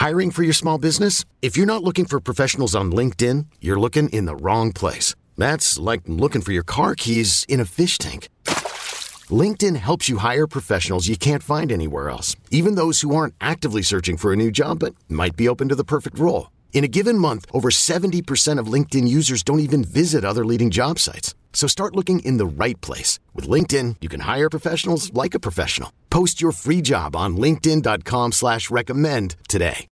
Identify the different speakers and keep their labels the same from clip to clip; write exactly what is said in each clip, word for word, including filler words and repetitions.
Speaker 1: Hiring for your small business? If you're not looking for professionals on LinkedIn, you're looking in the wrong place. That's like looking for your car keys in a fish tank. LinkedIn helps you hire professionals you can't find anywhere else, even those who aren't actively searching for a new job but might be open to the perfect role. In a given month, over seventy percent of LinkedIn users don't even visit other leading job sites. So start looking in the right place. With LinkedIn, you can hire professionals like a professional. Post your free job on linkedin.com slash recommend today.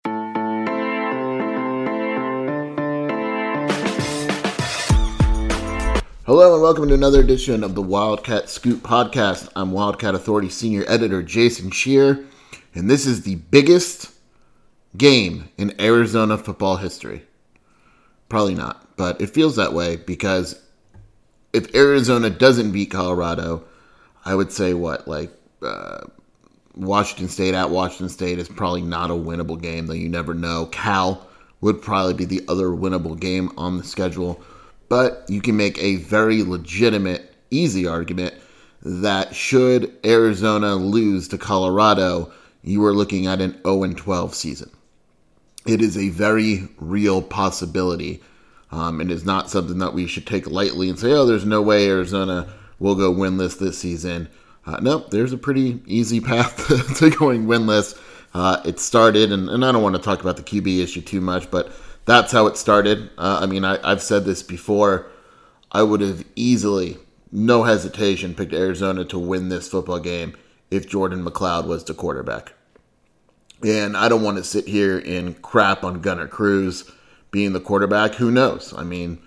Speaker 2: Hello and welcome to another edition of the Wildcat Scoop Podcast. I'm Wildcat Authority Senior Editor Jason Scheer, and this is the biggest game in Arizona football history. Probably not, but it feels that way because if Arizona doesn't beat Colorado, I would say what, like uh, Washington State at Washington State is probably not a winnable game, though you never know. Cal would probably be the other winnable game on the schedule, but you can make a very legitimate, easy argument that should Arizona lose to Colorado, you are looking at an oh and twelve season. It is a very real possibility. Um, and it's not something that we should take lightly and say, oh, there's no way Arizona will go winless this season. Uh, no, there's a pretty easy path to going winless. Uh, it started, and, and I don't want to talk about the Q B issue too much, but that's how it started. Uh, I mean, I, I've said this before. I would have easily, no hesitation, picked Arizona to win this football game if Jordan McLeod was the quarterback. And I don't want to sit here and crap on Gunnar Cruz being the quarterback. Who knows? I mean,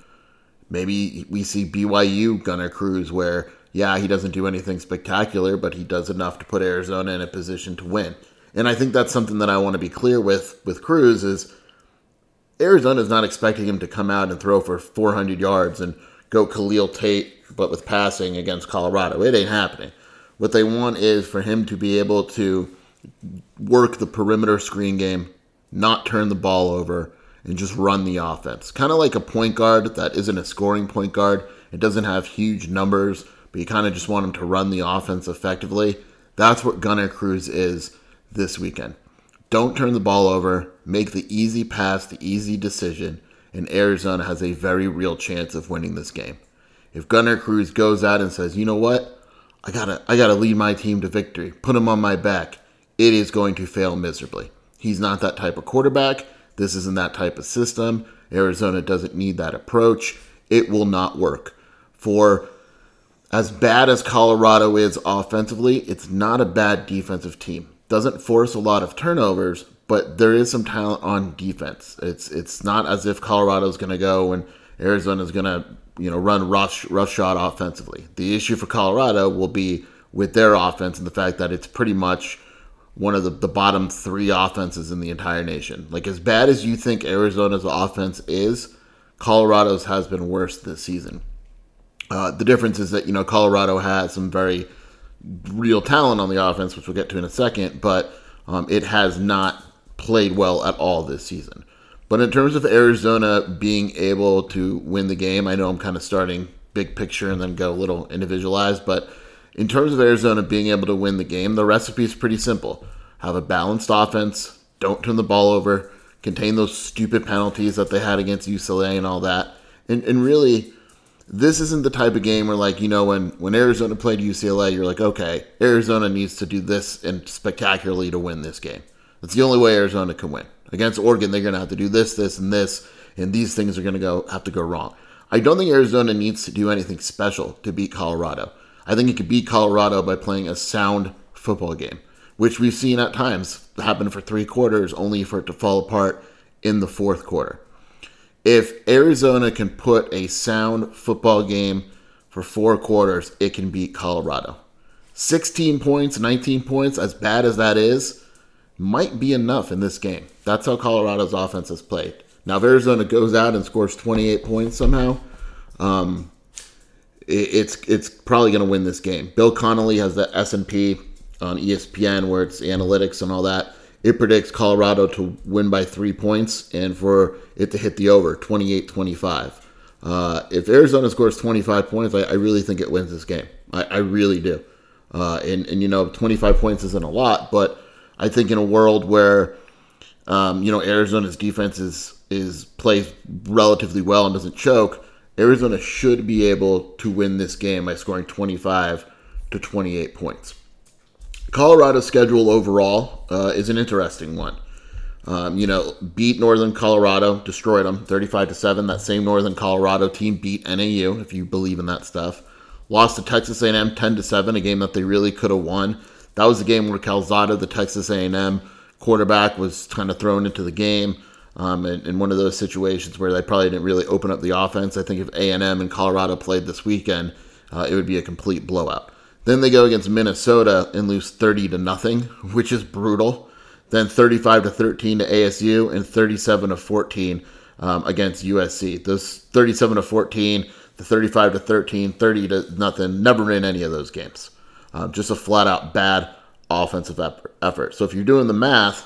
Speaker 2: maybe we see B Y U Gunnar Cruz where, yeah, he doesn't do anything spectacular, but he does enough to put Arizona in a position to win. And I think that's something that I want to be clear with with Cruz is Arizona's not expecting him to come out and throw for four hundred yards and go Khalil Tate, but with passing against Colorado. It ain't happening. What they want is for him to be able to work the perimeter screen game, not turn the ball over, and just run the offense. Kind of like a point guard that isn't a scoring point guard. It doesn't have huge numbers, but you kind of just want him to run the offense effectively. That's what Gunnar Cruz is this weekend. Don't turn the ball over, make the easy pass, the easy decision, and Arizona has a very real chance of winning this game. If Gunnar Cruz goes out and says, you know what, I gotta, I gotta lead my team to victory, put him on my back, it is going to fail miserably. He's not that type of quarterback. This isn't that type of system. Arizona doesn't need that approach. It will not work. For as bad as Colorado is offensively, it's not a bad defensive team. Doesn't force a lot of turnovers, but there is some talent on defense. It's it's not as if Colorado's going to go and Arizona's going to, you know, run rush roughshod offensively. The issue for Colorado will be with their offense and the fact that it's pretty much one of the, the bottom three offenses in the entire nation. Like, as bad as you think Arizona's offense is, Colorado's has been worse this season. Uh, the difference is that, you know, Colorado has some very real talent on the offense, which we'll get to in a second, but um, it has not played well at all this season. But in terms of Arizona being able to win the game, I know I'm kind of starting big picture and then go a little individualized, but in terms of Arizona being able to win the game, the recipe is pretty simple. Have a balanced offense, don't turn the ball over, contain those stupid penalties that they had against U C L A and all that. And, and really, this isn't the type of game where, like, you know, when, when Arizona played U C L A, you're like, okay, Arizona needs to do this and spectacularly to win this game. That's the only way Arizona can win. Against Oregon, they're going to have to do this, this, and this, and these things are going to go have to go wrong. I don't think Arizona needs to do anything special to beat Colorado. I think it could beat Colorado by playing a sound football game, which we've seen at times happen for three quarters, only for it to fall apart in the fourth quarter. If Arizona can put a sound football game for four quarters, it can beat Colorado. sixteen points, nineteen points, as bad as that is, might be enough in this game. That's how Colorado's offense has played. Now, if Arizona goes out and scores twenty-eight points somehow, um, it's it's probably going to win this game. Bill Connolly has the S and P on E S P N where it's analytics and all that. It predicts Colorado to win by three points and for it to hit the over, twenty-eight twenty-five. Uh, if Arizona scores twenty-five points, I, I really think it wins this game. I, I really do. Uh, and, and, you know, twenty-five points isn't a lot, but I think in a world where um, you know, Arizona's defense is, is plays relatively well and doesn't choke. Arizona should be able to win this game by scoring twenty-five to twenty-eight points. Colorado's schedule overall uh, is an interesting one. Um, you know, beat Northern Colorado, destroyed them, thirty-five to seven. That same Northern Colorado team beat N A U, if you believe in that stuff. Lost to Texas A and M ten to seven, a game that they really could have won. That was the game where Calzada, the Texas A and M quarterback, was kind of thrown into the game. Um, in, in one of those situations where they probably didn't really open up the offense. I think if A and M and Colorado played this weekend, uh, it would be a complete blowout. Then they go against Minnesota and lose thirty to nothing, which is brutal. Then thirty-five to thirteen to A S U and thirty-seven to fourteen um, against U S C. Those thirty-seven to fourteen, the thirty-five to thirteen, thirty to nothing, never in any of those games. Um, just a flat out bad offensive effort. So if you're doing the math,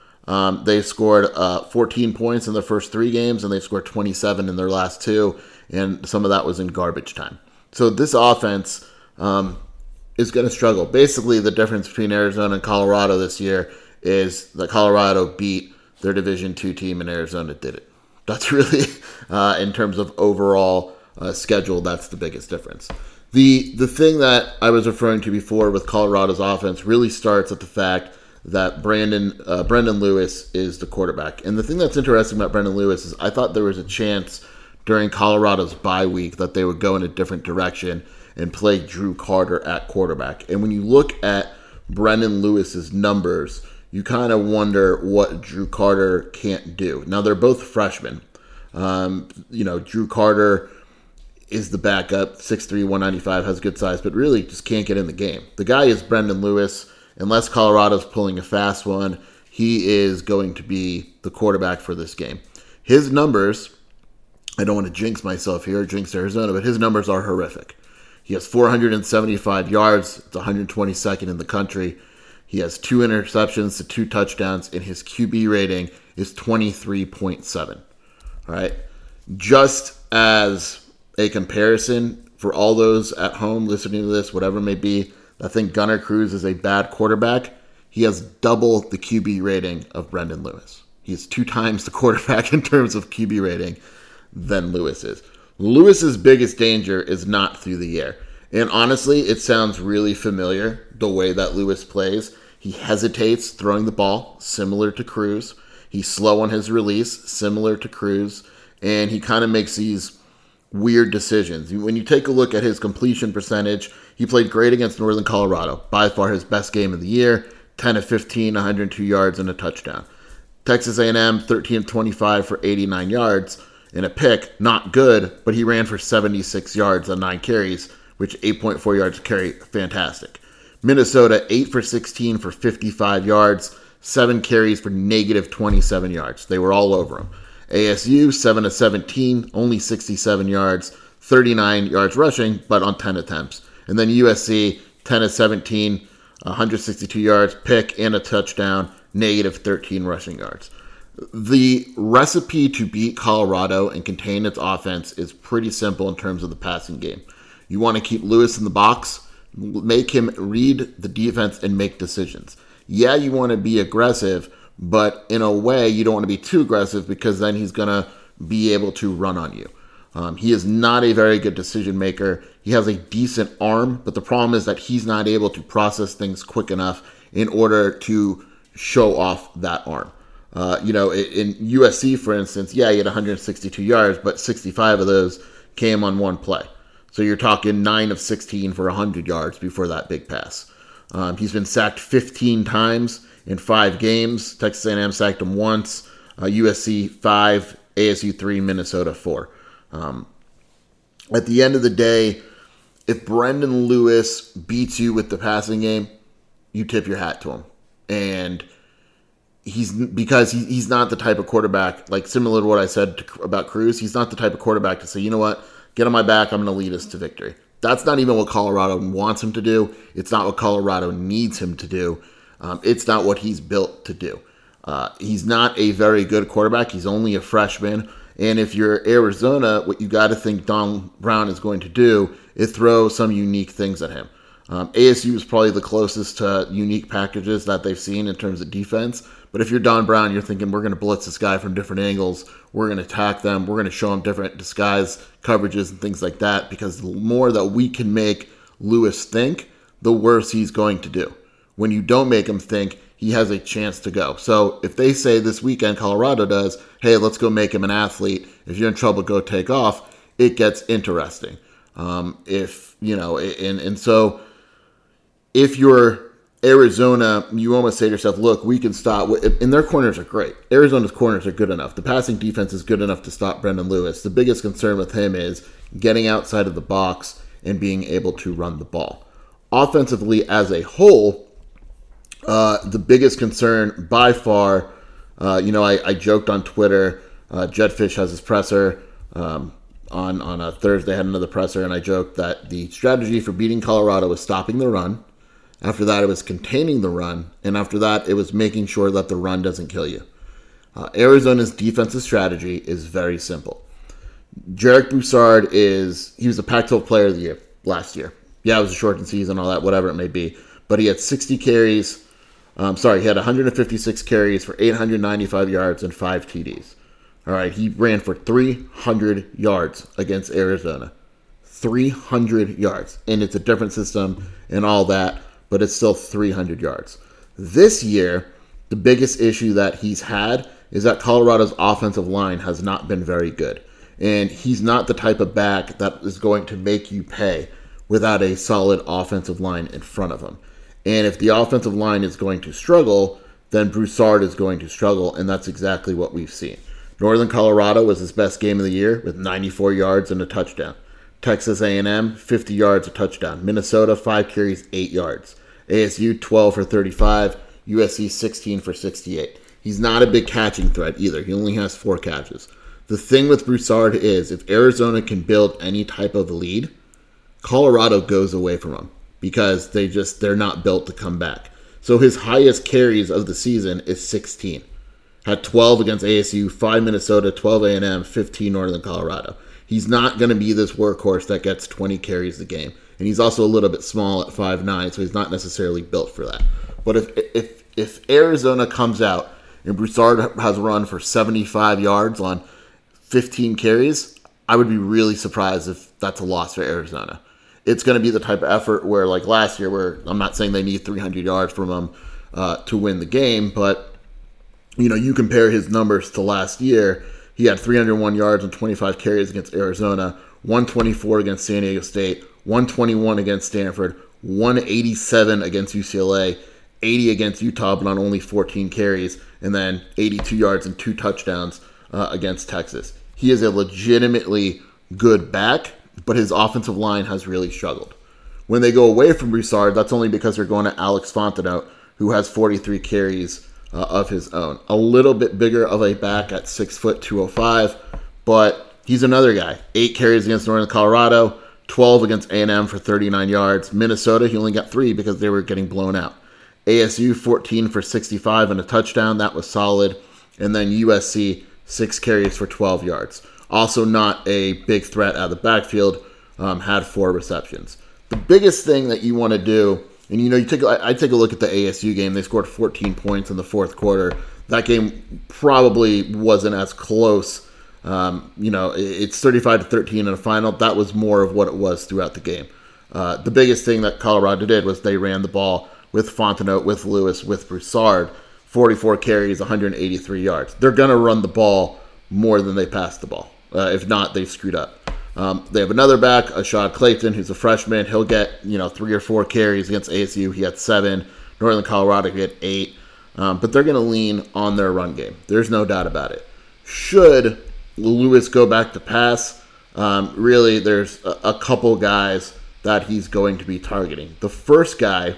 Speaker 2: Um, they scored uh, fourteen points in their first three games, and they scored twenty-seven in their last two, and some of that was in garbage time. So this offense um, is going to struggle. Basically, the difference between Arizona and Colorado this year is that Colorado beat their Division two team, and Arizona did it. That's really, uh, in terms of overall uh, schedule, that's the biggest difference. The, the thing that I was referring to before with Colorado's offense really starts at the fact that Brandon uh, Brendan Lewis is the quarterback. And the thing that's interesting about Brendan Lewis is I thought there was a chance during Colorado's bye week that they would go in a different direction and play Drew Carter at quarterback. And when you look at Brendan Lewis's numbers, you kind of wonder what Drew Carter can't do. Now, they're both freshmen. Um, you know, Drew Carter is the backup, six three, one ninety-five, has good size, but really just can't get in the game. The guy is Brendan Lewis. Unless Colorado's pulling a fast one, he is going to be the quarterback for this game. His numbers, I don't want to jinx myself here, jinx Arizona, but his numbers are horrific. He has four hundred seventy-five yards, it's one hundred twenty-second in the country. He has two interceptions to two touchdowns, and his Q B rating is twenty-three point seven. All right. Just as a comparison for all those at home listening to this, whatever it may be, I think Gunnar Cruz is a bad quarterback. He has double the Q B rating of Brendan Lewis. He is two times the quarterback in terms of Q B rating than Lewis is. Lewis's biggest danger is not through the air. And honestly, it sounds really familiar, the way that Lewis plays. He hesitates throwing the ball, similar to Cruz. He's slow on his release, similar to Cruz. And he kind of makes these weird decisions. When you take a look at his completion percentage, he played great against Northern Colorado, by far his best game of the year, ten of fifteen, one hundred two yards and a touchdown. Texas A and M, thirteen of twenty-five for eighty-nine yards and a pick, not good, but he ran for seventy-six yards on nine carries, which eight point four yards a carry, fantastic. Minnesota, eight for sixteen for fifty-five yards, seven carries for negative twenty-seven yards. They were all over him. A S U, seven of seventeen, only sixty-seven yards, thirty-nine yards rushing, but on ten attempts. And then U S C, ten of seventeen, one hundred sixty-two yards, pick, and a touchdown, negative thirteen rushing yards. The recipe to beat Colorado and contain its offense is pretty simple in terms of the passing game. You want to keep Lewis in the box, make him read the defense and make decisions. Yeah, you want to be aggressive, but in a way, you don't want to be too aggressive because then he's going to be able to run on you. Um, he is not a very good decision maker. He has a decent arm, but the problem is that he's not able to process things quick enough in order to show off that arm. Uh, you know, in U S C, for instance, yeah, he had one hundred sixty-two yards, but sixty-five of those came on one play. So you're talking nine of sixteen for one hundred yards before that big pass. Um, he's been sacked fifteen times in five games. Texas A and M sacked him once. Uh, U S C five, A S U three, Minnesota four. Um, at the end of the day, if Brendan Lewis beats you with the passing game, you tip your hat to him. And he's because he, he's not the type of quarterback, like similar to what I said to, about Cruz, he's not the type of quarterback to say, you know what, get on my back, I'm going to lead us to victory. That's not even what Colorado wants him to do. It's not what Colorado needs him to do. Um, it's not what he's built to do. Uh, he's not a very good quarterback. He's only a freshman. And if you're Arizona, what you got to think Don Brown is going to do is throw some unique things at him. Um, A S U is probably the closest to unique packages that they've seen in terms of defense, But if you're Don Brown, you're thinking we're going to blitz this guy from different angles. We're going to attack them. We're going to show them different disguise coverages and things like that, because the more that we can make Lewis think, the worse he's going to do. When you don't make him think, he has a chance to go. So if they say this weekend, Colorado does, hey, let's go make him an athlete. If you're in trouble, go take off. It gets interesting. Um, if, you know, and, and so if you're Arizona, you almost say to yourself, look, we can stop. And their corners are great. Arizona's corners are good enough. The passing defense is good enough to stop Brendan Lewis. The biggest concern with him is getting outside of the box and being able to run the ball. Offensively, as a whole, uh, the biggest concern by far, uh, you know, I, I joked on Twitter, uh, Jetfish has his presser. Um, on, on a Thursday, had another presser, and I joked that the strategy for beating Colorado was stopping the run. After that, it was containing the run. And after that, it was making sure that the run doesn't kill you. Uh, Arizona's defensive strategy is very simple. Jarek Broussard is, he was a Pac twelve player of the year last year. Yeah, it was a shortened season, all that, whatever it may be. But he had sixty carries. Um, sorry, he had one hundred fifty-six carries for eight hundred ninety-five yards and five T Ds. All right, he ran for three hundred yards against Arizona. three hundred yards. And it's a different system and all that, but it's still three hundred yards. This year, the biggest issue that he's had is that Colorado's offensive line has not been very good. And he's not the type of back that is going to make you pay without a solid offensive line in front of him. And if the offensive line is going to struggle, then Broussard is going to struggle, and that's exactly what we've seen. Northern Colorado was his best game of the year with ninety-four yards and a touchdown. Texas A and M, fifty yards, a touchdown. Minnesota, five carries, eight yards. A S U, twelve for thirty-five. U S C, sixteen for sixty-eight. He's not a big catching threat either. He only has four catches. The thing with Broussard is if Arizona can build any type of lead, Colorado goes away from him because they just, they're not built to come back. So his highest carries of the season is sixteen. Had twelve against A S U, five Minnesota, twelve A and M, fifteen Northern Colorado. He's not going to be this workhorse that gets twenty carries a game. And he's also a little bit small at five nine, so he's not necessarily built for that. But if if if Arizona comes out and Broussard has run for seventy-five yards on fifteen carries, I would be really surprised if that's a loss for Arizona. It's going to be the type of effort where, like last year, where I'm not saying they need three hundred yards from him uh, to win the game, but you know, you compare his numbers to last year. He had three hundred one yards and twenty-five carries against Arizona, one twenty-four against San Diego State, one twenty-one against Stanford, one eighty-seven against U C L A, eighty against Utah, but on only fourteen carries, and then eighty-two yards and two touchdowns uh, against Texas. He is a legitimately good back, but his offensive line has really struggled. When they go away from Broussard, that's only because they're going to Alex Fontenot, who has forty-three carries uh, of his own. A little bit bigger of a back at six foot two oh five, but he's another guy. Eight carries against Northern Colorado, twelve against A and M for thirty-nine yards. Minnesota, he only got three because they were getting blown out. A S U, fourteen for sixty-five and a touchdown. That was solid. And then U S C, six carries for twelve yards. Also not a big threat out of the backfield. Um, had four receptions. The biggest thing that you want to do, and you know, you take I take a look at the A S U game. They scored fourteen points in the fourth quarter. That game probably wasn't as close. Um, you know, it's thirty-five to thirteen in a final. That was more of what it was throughout the game. Uh, the biggest thing that Colorado did was they ran the ball with Fontenot, with Lewis, with Broussard. forty-four carries, one hundred eighty-three yards. They're going to run the ball more than they pass the ball. Uh, if not, they've screwed up. Um, they have another back, Ashad Clayton, who's a freshman. He'll get, you know, three or four carries against A S U. He had seven. Northern Colorado, he had eight. Um, but they're going to lean on their run game. There's no doubt about it. Should Lewis go back to pass, um, really, there's a, a couple guys that he's going to be targeting. The first guy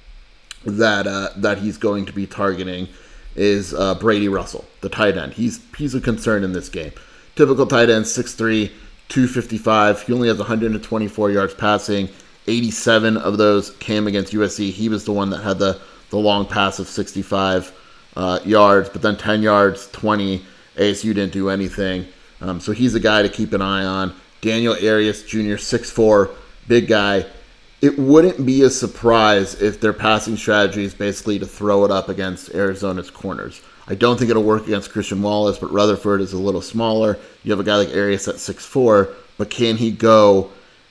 Speaker 2: that uh, that he's going to be targeting is uh, Brady Russell, the tight end. He's he's a concern in this game. Typical tight end, six three, two fifty-five. He only has one hundred twenty-four yards passing. eighty-seven of those came against U S C. He was the one that had the, the long pass of sixty-five uh, yards, but then ten yards, twenty. A S U didn't do anything. Um, so he's a guy to keep an eye on. Daniel Arias Junior, six four, big guy. it wouldn't be a surprise if their passing strategy is basically to throw it up against Arizona's corners. I don't think it'll work against Christian Wallace, but Rutherford is a little smaller. You have a guy like Arias at six foot four, but can he go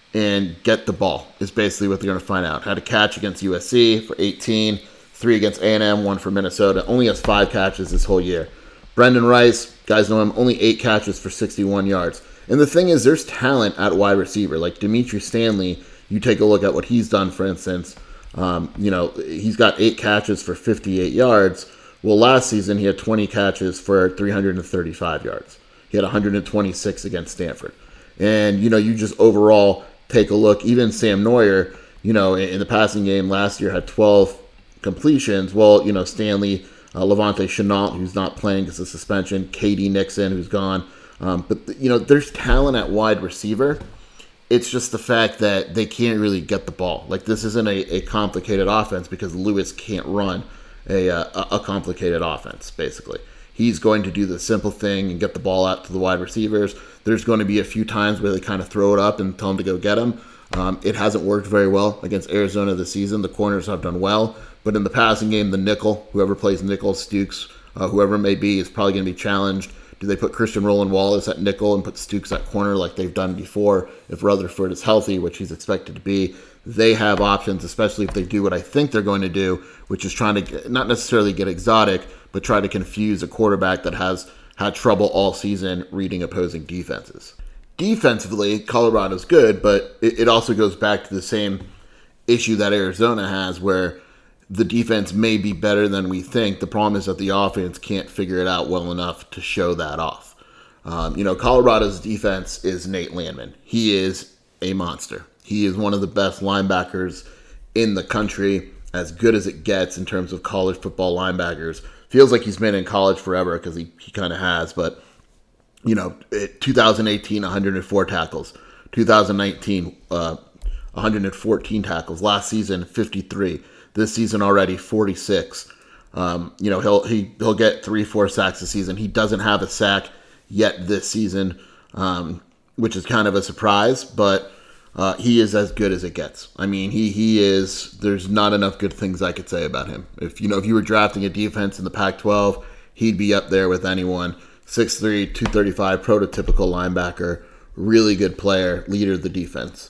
Speaker 2: and get the ball is basically what they're going to find out. Had a catch against U S C for eighteen, three against A and M, one for Minnesota. Only has five catches this whole year. Brendan Rice, guys know him, only eight catches for sixty-one yards. And the thing is, there's talent at wide receiver. Like Dimitri Stanley, you take a look at what he's done, for instance. Um, you know, he's got eight catches for fifty-eight yards. Well, last season he had twenty catches for three hundred thirty-five yards. He had one hundred twenty-six against Stanford. And, you know, you just overall take a look. Even Sam Neuer, you know, in the passing game last year had twelve completions. Well, you know, Stanley, uh, Levante Chenault, who's not playing because of suspension, K D Nixon, who's gone. Um, but, you know, there's talent at wide receiver. It's just the fact that they can't really get the ball. Like, this isn't a, a complicated offense because Lewis can't run a, a, a complicated offense, basically. He's going to do the simple thing and get the ball out to the wide receivers. There's going to be a few times where they kind of throw it up and tell them to go get him. Um, it hasn't worked very well against Arizona this season. The corners have done well. But in the passing game, the nickel, whoever plays nickel, Stukes, uh, whoever it may be, is probably going to be challenged. Do they put Christian Roland Wallace at nickel and put Stukes at corner like they've done before? If Rutherford is healthy, which he's expected to be, they have options, especially if they do what I think they're going to do, which is trying to get, not necessarily get exotic, but try to confuse a quarterback that has had trouble all season reading opposing defenses. Defensively, Colorado's good, but it, it also goes back to the same issue that Arizona has where the defense may be better than we think. The problem is that the offense can't figure it out well enough to show that off. Um, you know, Colorado's defense is Nate Landman. He is a monster. He is one of the best linebackers in the country, as good as it gets in terms of college football linebackers. Feels like he's been in college forever because he, he kind of has, but, you know, twenty eighteen, one hundred four tackles. two thousand nineteen, uh, one hundred fourteen tackles. Last season, fifty-three. This season already, forty-six. Um, you know, he'll he, he'll get three, four sacks a season. He doesn't have a sack yet this season, um, which is kind of a surprise, but uh, he is as good as it gets. I mean, he he is, there's not enough good things I could say about him. If, you know, if you were drafting a defense in the Pac twelve, he'd be up there with anyone. six three, two thirty-five, prototypical linebacker, really good player, leader of the defense.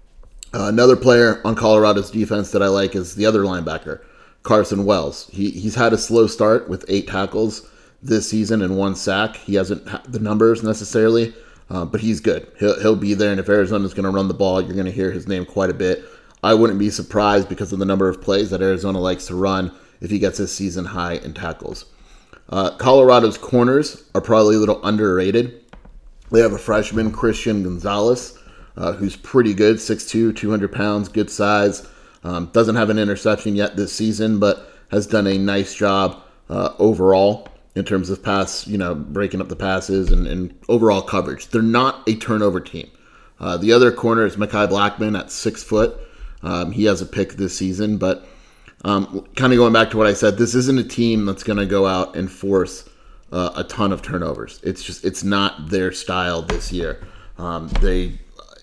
Speaker 2: Uh, another player on Colorado's defense that I like is the other linebacker, Carson Wells. He he's had a slow start with eight tackles this season and one sack. He hasn't had the numbers necessarily, uh, but he's good. He'll he'll be there, and if Arizona's going to run the ball, you're going to hear his name quite a bit. I wouldn't be surprised because of the number of plays that Arizona likes to run if he gets his season high in tackles. Uh, Colorado's corners are probably a little underrated. They have a freshman, Christian Gonzalez, Uh, who's pretty good, six two, two hundred pounds, good size. Um, doesn't have an interception yet this season, but has done a nice job uh, overall in terms of pass, you know, breaking up the passes and, and overall coverage. They're not a turnover team. Uh, the other corner is Mekhi Blackman at six foot. Um, he has a pick this season, but um, kind of going back to what I said, this isn't a team that's going to go out and force uh, a ton of turnovers. It's just, it's not their style this year. Um, they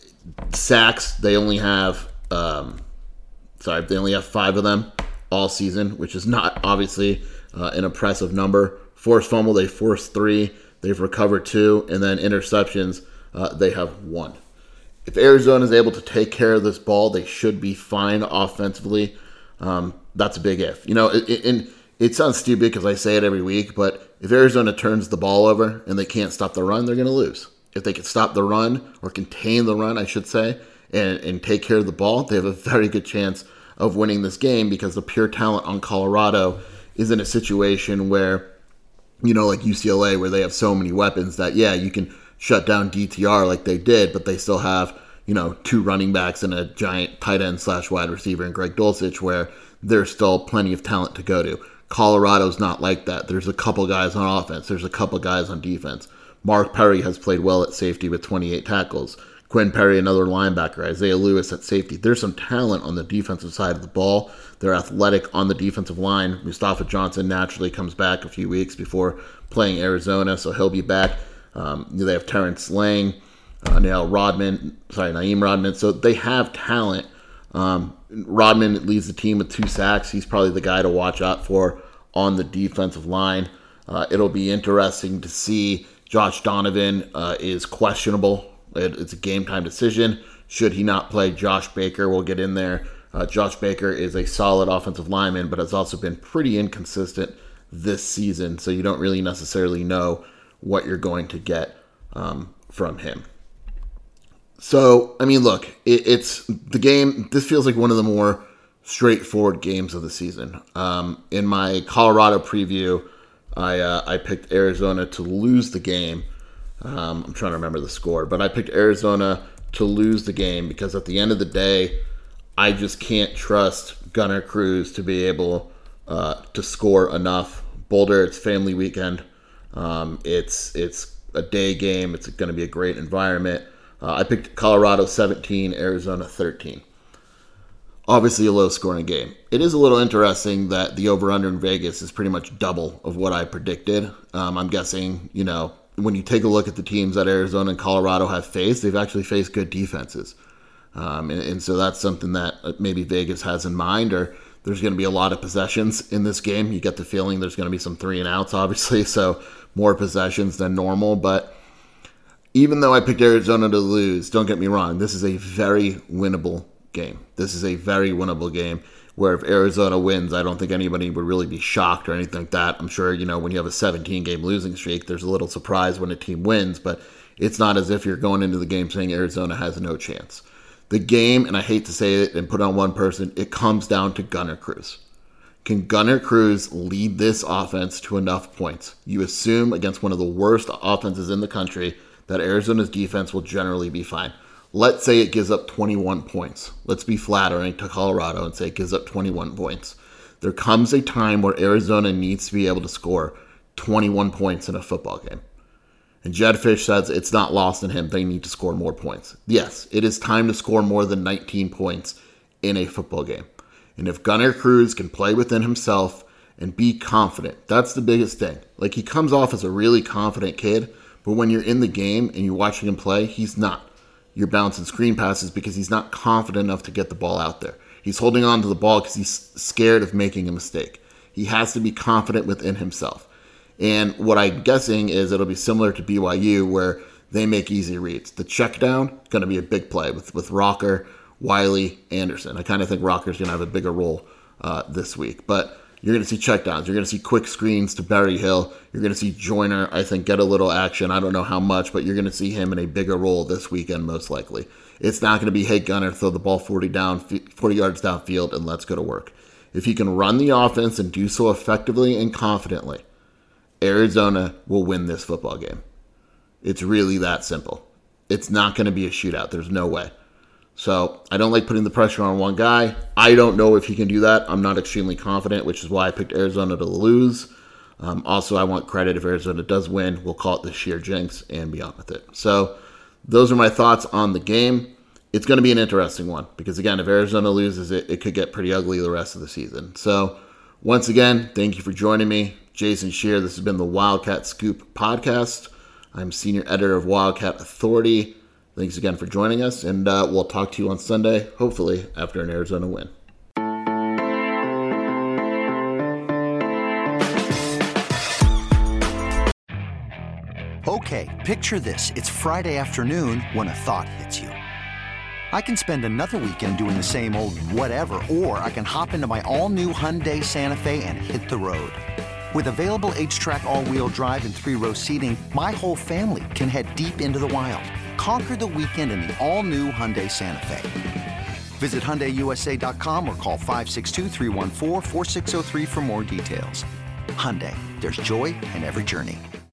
Speaker 2: Sacks, they only have, um, sorry, they only have five of them all season, which is not obviously uh, an impressive number. Forced fumble, they forced three. They've recovered two. And then interceptions, uh, they have one. If Arizona is able to take care of this ball, they should be fine offensively. Um, that's a big if. You know, it, it, and it sounds stupid because I say it every week, but if Arizona turns the ball over and they can't stop the run, they're going to lose. If they can stop the run, or contain the run, I should say, and, and take care of the ball, they have a very good chance of winning this game because the pure talent on Colorado is in a situation where, you know, like U C L A, where they have so many weapons that, yeah, you can shut down D T R like they did, but they still have, you know, two running backs and a giant tight end slash wide receiver in Greg Dulcich, where there's still plenty of talent to go to. Colorado's not like that. There's a couple guys on offense. There's a couple guys on defense. Mark Perry has played well at safety with twenty-eight tackles. Quinn Perry, another linebacker. Isaiah Lewis at safety. There's some talent on the defensive side of the ball. They're athletic on the defensive line. Mustafa Johnson naturally comes back a few weeks before playing Arizona, so he'll be back. Um, they have Terrence Lang, uh, now Rodman, sorry, Naeem Rodman. So they have talent Um, Rodman leads the team with two sacks. He's probably the guy to watch out for on the defensive line. Uh, it'll be interesting to see. Josh Donovan uh, is questionable. It, it's a game time decision. Should he not play, Josh Baker will get in there. Uh, Josh Baker is a solid offensive lineman, but has also been pretty inconsistent this season, so you don't really necessarily know what you're going to get um, from him. So, I mean, look, it, it's the game. This feels like one of the more straightforward games of the season. Um, in my Colorado preview, I uh, I picked Arizona to lose the game. Um, I'm trying to remember the score, but I picked Arizona to lose the game because at the end of the day, I just can't trust Gunnar Cruz to be able uh, to score enough. Boulder, it's family weekend. Um, it's it's a day game. It's going to be a great environment. Uh, I picked Colorado seventeen, Arizona thirteen. Obviously a low-scoring game. It is a little interesting that the over-under in Vegas is pretty much double of what I predicted. Um, I'm guessing, you know, when you take a look at the teams that Arizona and Colorado have faced, they've actually faced good defenses. Um, and, and so that's something that maybe Vegas has in mind, or there's going to be a lot of possessions in this game. You get the feeling there's going to be some three and outs, obviously, so more possessions than normal. But even though I picked Arizona to lose, don't get me wrong, this is a very winnable game. This is a very winnable game where if Arizona wins, I don't think anybody would really be shocked or anything like that. I'm sure, you know, when you have a seventeen-game losing streak, there's a little surprise when a team wins, but it's not as if you're going into the game saying Arizona has no chance. The game, and I hate to say it and put on one person, it comes down to Gunnar Cruz. Can Gunnar Cruz lead this offense to enough points? You assume against one of the worst offenses in the country that Arizona's defense will generally be fine. Let's say it gives up twenty-one points. Let's be flattering to Colorado and say it gives up twenty-one points. There comes a time where Arizona needs to be able to score twenty-one points in a football game. And Jedd Fisch says it's not lost in him. They need to score more points. Yes, it is time to score more than nineteen points in a football game. And if Gunnar Cruz can play within himself and be confident, that's the biggest thing. Like, he comes off as a really confident kid, but when you're in the game and you're watching him play, he's not. You're bouncing screen passes because he's not confident enough to get the ball out there. He's holding on to the ball because he's scared of making a mistake. He has to be confident within himself. And what I'm guessing is it'll be similar to B Y U where they make easy reads. The check down, going to be a big play with, with Rocker, Wiley, Anderson. I kind of think Rocker's going to have a bigger role uh, this week. But you're going to see checkdowns. You're going to see quick screens to Berryhill. You're going to see Joyner, I think, get a little action. I don't know how much, but you're going to see him in a bigger role this weekend, most likely. It's not going to be, hey, Gunnar, throw the ball forty down, forty yards downfield, and let's go to work. If he can run the offense and do so effectively and confidently, Arizona will win this football game. It's really that simple. It's not going to be a shootout. There's no way. So I don't like putting the pressure on one guy. I don't know if he can do that. I'm not extremely confident, which is why I picked Arizona to lose. Um, also, I want credit if Arizona does win. We'll call it the sheer jinx and be on with it. So those are my thoughts on the game. It's going to be an interesting one because, again, if Arizona loses it, it could get pretty ugly the rest of the season. So once again, thank you for joining me. Jason Scheer. This has been the Wildcat Scoop podcast. I'm senior editor of Wildcat Authority. Thanks again for joining us, and uh, we'll talk to you on Sunday, hopefully after an Arizona win.
Speaker 3: Okay, picture this. It's Friday afternoon when a thought hits you. I can spend another weekend doing the same old whatever, or I can hop into my all-new Hyundai Santa Fe and hit the road. With available H-Track all-wheel drive and three-row seating, my whole family can head deep into the wild. Conquer the weekend in the all-new Hyundai Santa Fe. Visit Hyundai U S A dot com or call five six two, three one four, four six zero three for more details. Hyundai, there's joy in every journey.